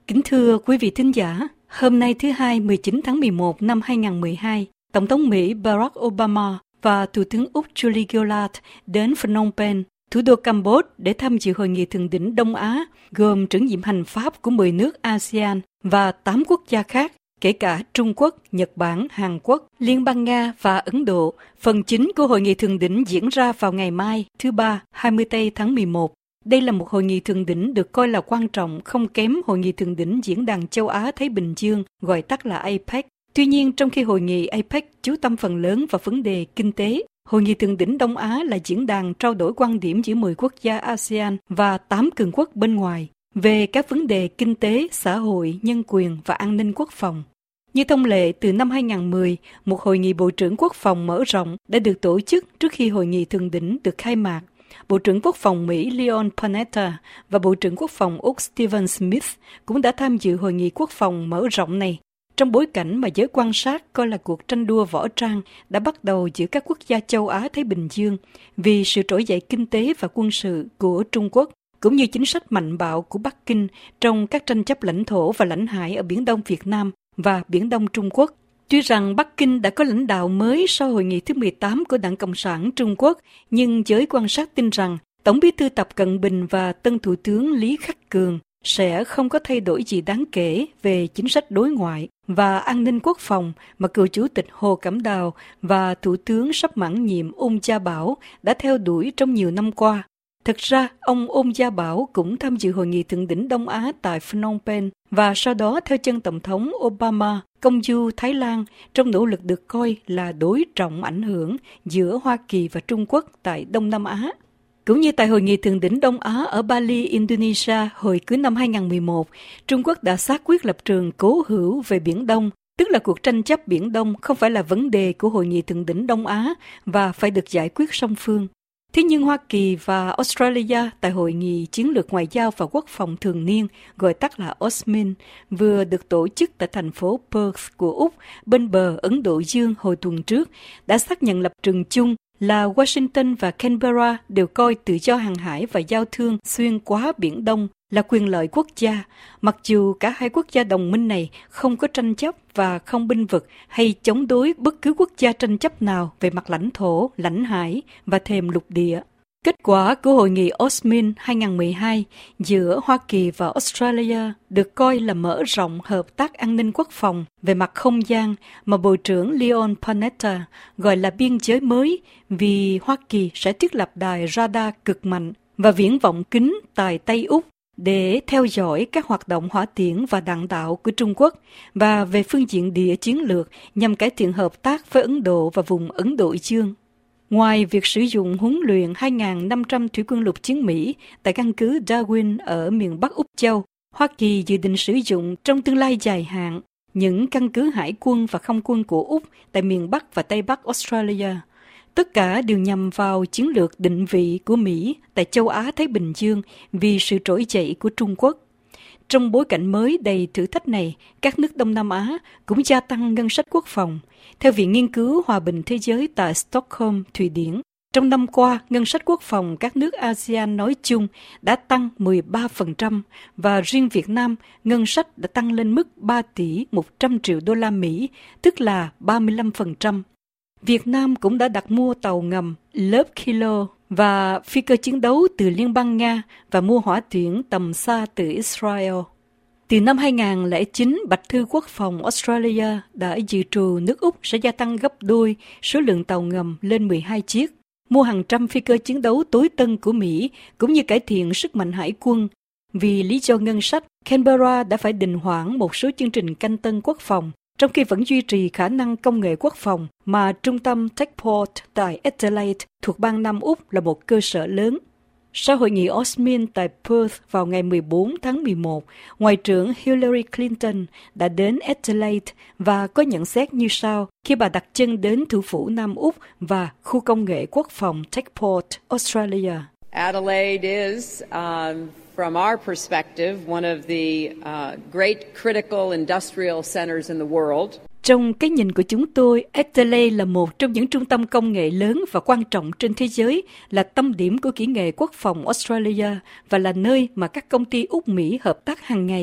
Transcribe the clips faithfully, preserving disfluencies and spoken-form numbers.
Kính thưa quý vị thính giả, hôm nay thứ Hai mười chín tháng mười một năm hai nghìn không trăm mười hai, Tổng thống Mỹ Barack Obama và Thủ tướng Úc Julie Gillard đến Phnom Penh, thủ đô Campuchia để tham dự hội nghị thượng đỉnh Đông Á, gồm trưởng nhiệm hành pháp của mười nước a sê an và tám quốc gia khác, kể cả Trung Quốc, Nhật Bản, Hàn Quốc, Liên bang Nga và Ấn Độ. Phần chính của hội nghị thượng đỉnh diễn ra vào ngày mai, thứ Ba, hai mươi tây tháng mười một. Đây là một hội nghị thượng đỉnh được coi là quan trọng, không kém hội nghị thượng đỉnh Diễn đàn Châu Á-Thái Bình Dương, gọi tắt là a pếch. Tuy nhiên, trong khi hội nghị a pếch chú tâm phần lớn vào vấn đề kinh tế, hội nghị thượng đỉnh Đông Á là diễn đàn trao đổi quan điểm giữa mười quốc gia a sê an và tám cường quốc bên ngoài về các vấn đề kinh tế, xã hội, nhân quyền và an ninh quốc phòng. Như thông lệ, từ năm hai nghìn không trăm mười, một hội nghị Bộ trưởng Quốc phòng mở rộng đã được tổ chức trước khi hội nghị thượng đỉnh được khai mạc. Bộ trưởng Quốc phòng Mỹ Leon Panetta và Bộ trưởng Quốc phòng Úc Stephen Smith cũng đã tham dự hội nghị quốc phòng mở rộng này, trong bối cảnh mà giới quan sát coi là cuộc tranh đua võ trang đã bắt đầu giữa các quốc gia châu Á-Thái Bình Dương vì sự trỗi dậy kinh tế và quân sự của Trung Quốc, cũng như chính sách mạnh bạo của Bắc Kinh trong các tranh chấp lãnh thổ và lãnh hải ở Biển Đông Việt Nam và Biển Đông Trung Quốc. Tuy rằng Bắc Kinh đã có lãnh đạo mới sau hội nghị thứ mười tám của Đảng Cộng sản Trung Quốc, nhưng giới quan sát tin rằng Tổng bí thư Tập Cận Bình và tân Thủ tướng Lý Khắc Cường sẽ không có thay đổi gì đáng kể về chính sách đối ngoại và an ninh quốc phòng mà cựu Chủ tịch Hồ Cẩm Đào và Thủ tướng sắp mãn nhiệm Ung Gia Bảo đã theo đuổi trong nhiều năm qua. Thực ra, ông Ung Gia Bảo cũng tham dự hội nghị thượng đỉnh Đông Á tại Phnom Penh và sau đó theo chân Tổng thống Obama công du Thái Lan trong nỗ lực được coi là đối trọng ảnh hưởng giữa Hoa Kỳ và Trung Quốc tại Đông Nam Á. Cũng như tại hội nghị thượng đỉnh Đông Á ở Bali, Indonesia hồi cuối năm hai nghìn không trăm mười một, Trung Quốc đã xác quyết lập trường cố hữu về Biển Đông, tức là cuộc tranh chấp Biển Đông không phải là vấn đề của hội nghị thượng đỉnh Đông Á và phải được giải quyết song phương. Thế nhưng Hoa Kỳ và Australia tại Hội nghị Chiến lược Ngoại giao và Quốc phòng thường niên, gọi tắt là o ét em i en, vừa được tổ chức tại thành phố Perth của Úc bên bờ Ấn Độ Dương hồi tuần trước, đã xác nhận lập trường chung là Washington và Canberra đều coi tự do hàng hải và giao thương xuyên qua Biển Đông là quyền lợi quốc gia, mặc dù cả hai quốc gia đồng minh này không có tranh chấp và không bênh vực hay chống đối bất cứ quốc gia tranh chấp nào về mặt lãnh thổ, lãnh hải và thềm lục địa. Kết quả của hội nghị o ét em i en hai nghìn không trăm mười hai giữa Hoa Kỳ và Australia được coi là mở rộng hợp tác an ninh quốc phòng về mặt không gian mà Bộ trưởng Leon Panetta gọi là biên giới mới, vì Hoa Kỳ sẽ thiết lập đài radar cực mạnh và viễn vọng kính tại Tây Úc để theo dõi các hoạt động hỏa tiễn và đạn đạo của Trung Quốc, và về phương diện địa chiến lược nhằm cải thiện hợp tác với Ấn Độ và vùng Ấn Độ Dương. Ngoài việc sử dụng huấn luyện hai nghìn năm trăm thủy quân lục chiến Mỹ tại căn cứ Darwin ở miền Bắc Úc Châu, Hoa Kỳ dự định sử dụng trong tương lai dài hạn những căn cứ hải quân và không quân của Úc tại miền Bắc và Tây Bắc Australia. Tất cả đều nhằm vào chiến lược định vị của Mỹ tại châu Á-Thái Bình Dương vì sự trỗi dậy của Trung Quốc. Trong bối cảnh mới đầy thử thách này, các nước Đông Nam Á cũng gia tăng ngân sách quốc phòng. Theo Viện Nghiên cứu Hòa bình Thế giới tại Stockholm, Thụy Điển, trong năm qua, ngân sách quốc phòng các nước a sê an nói chung đã tăng mười ba phần trăm và riêng Việt Nam, ngân sách đã tăng lên mức ba tỷ một trăm triệu đô la Mỹ, tức là ba mươi lăm phần trăm. Việt Nam cũng đã đặt mua tàu ngầm lớp Kilo và phi cơ chiến đấu từ Liên bang Nga và mua hỏa tiễn tầm xa từ Israel. Từ năm hai nghìn không trăm lẻ chín, Bạch thư Quốc phòng Australia đã dự trù nước Úc sẽ gia tăng gấp đôi số lượng tàu ngầm lên mười hai chiếc, mua hàng trăm phi cơ chiến đấu tối tân của Mỹ, cũng như cải thiện sức mạnh hải quân. Vì lý do ngân sách, Canberra đã phải đình hoãn một số chương trình canh tân quốc phòng, trong khi vẫn duy trì khả năng công nghệ quốc phòng mà trung tâm Techport tại Adelaide thuộc bang Nam Úc là một cơ sở lớn. Sau hội nghị o ét em i en tại Perth vào ngày mười bốn tháng mười một, Ngoại trưởng Hillary Clinton đã đến Adelaide và có nhận xét như sau khi bà đặt chân đến thủ phủ Nam Úc và khu công nghệ quốc phòng Techport, Australia. Adelaide is, um, from our perspective, one of the uh, great critical industrial centers in the world. Trong cái nhìn của chúng tôi, Adelaide là một trong những trung tâm công nghệ lớn và quan trọng trên thế giới, là tâm điểm của kỹ nghệ quốc phòng Australia và là nơi mà các công ty Úc Mỹ hợp tác hàng ngày.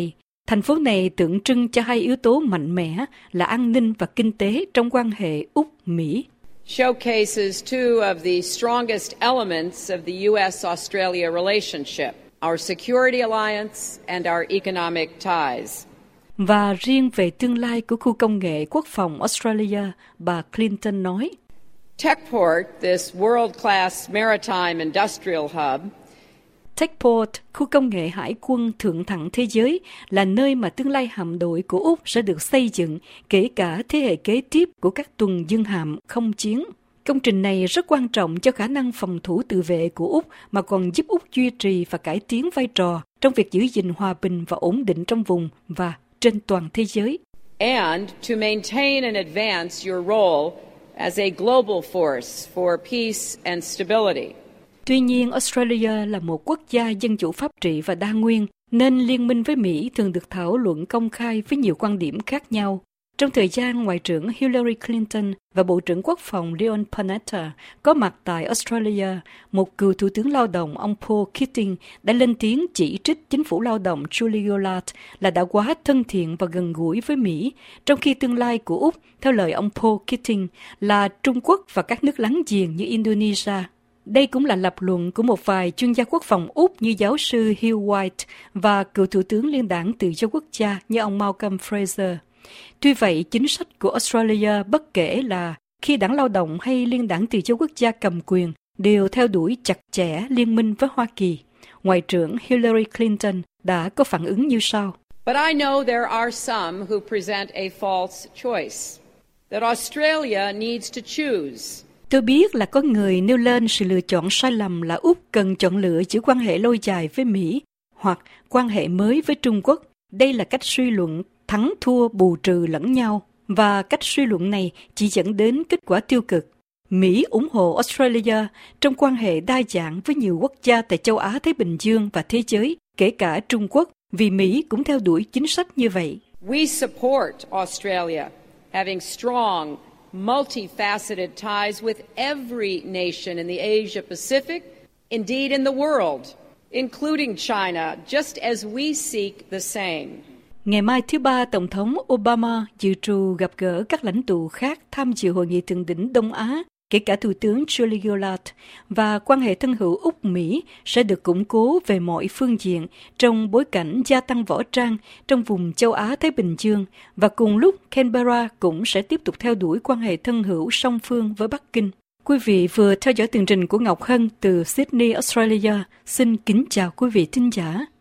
Thành phố này tượng trưng cho hai yếu tố mạnh mẽ là an ninh và kinh tế trong quan hệ Úc-Mỹ. Showcases two of the strongest elements of the U S Australia relationship, our security alliance and our economic ties. Và riêng về tương lai của khu công nghệ quốc phòng Australia, bà Clinton nói, Techport, this world-class maritime industrial hub, Techport, khu công nghệ hải quân thượng thặng thế giới, là nơi mà tương lai hạm đội của Úc sẽ được xây dựng, kể cả thế hệ kế tiếp của các tuần dương hạm không chiến. Công trình này rất quan trọng cho khả năng phòng thủ tự vệ của Úc, mà còn giúp Úc duy trì và cải tiến vai trò trong việc giữ gìn hòa bình và ổn định trong vùng và trên toàn thế giới. And to maintain and advance your role as a global force for peace and stability. Tuy nhiên, Australia là một quốc gia dân chủ pháp trị và đa nguyên, nên liên minh với Mỹ thường được thảo luận công khai với nhiều quan điểm khác nhau. Trong thời gian Ngoại trưởng Hillary Clinton và Bộ trưởng Quốc phòng Leon Panetta có mặt tại Australia, một cựu Thủ tướng Lao động ông Paul Keating đã lên tiếng chỉ trích chính phủ lao động Julie Gillard là đã quá thân thiện và gần gũi với Mỹ, trong khi tương lai của Úc, theo lời ông Paul Keating, là Trung Quốc và các nước láng giềng như Indonesia. Đây cũng là lập luận của một vài chuyên gia quốc phòng Úc như giáo sư Hugh White và cựu Thủ tướng Liên đảng Tự do Quốc gia như ông Malcolm Fraser. Tuy vậy, chính sách của Australia bất kể là khi đảng lao động hay Liên đảng Tự do Quốc gia cầm quyền đều theo đuổi chặt chẽ liên minh với Hoa Kỳ. Ngoại trưởng Hillary Clinton đã có phản ứng như sau. But I know there are some who present a false choice, that Australia needs to choose. Tôi biết là có người nêu lên sự lựa chọn sai lầm là Úc cần chọn lựa giữa quan hệ lâu dài với Mỹ hoặc quan hệ mới với Trung Quốc. Đây là cách suy luận thắng thua bù trừ lẫn nhau, và cách suy luận này chỉ dẫn đến kết quả tiêu cực. Mỹ ủng hộ Australia trong quan hệ đa dạng với nhiều quốc gia tại châu Á Thái Bình Dương và thế giới, kể cả Trung Quốc, vì Mỹ cũng theo đuổi chính sách như vậy. We support Australia having strong, multifaceted ties with every nation in the Asia Pacific, indeed in the world, including China, just as we seek the same. Ngày mai thứ Ba, Tổng thống Obama dự trù gặp gỡ các lãnh tụ khác tham dự hội nghị thượng đỉnh Đông Á, kể cả Thủ tướng Julie Gillard, và quan hệ thân hữu Úc-Mỹ sẽ được củng cố về mọi phương diện trong bối cảnh gia tăng võ trang trong vùng châu Á-Thái Bình Dương, và cùng lúc Canberra cũng sẽ tiếp tục theo đuổi quan hệ thân hữu song phương với Bắc Kinh. Quý vị vừa theo dõi tường trình của Ngọc Hân từ Sydney, Australia. Xin kính chào quý vị thính giả.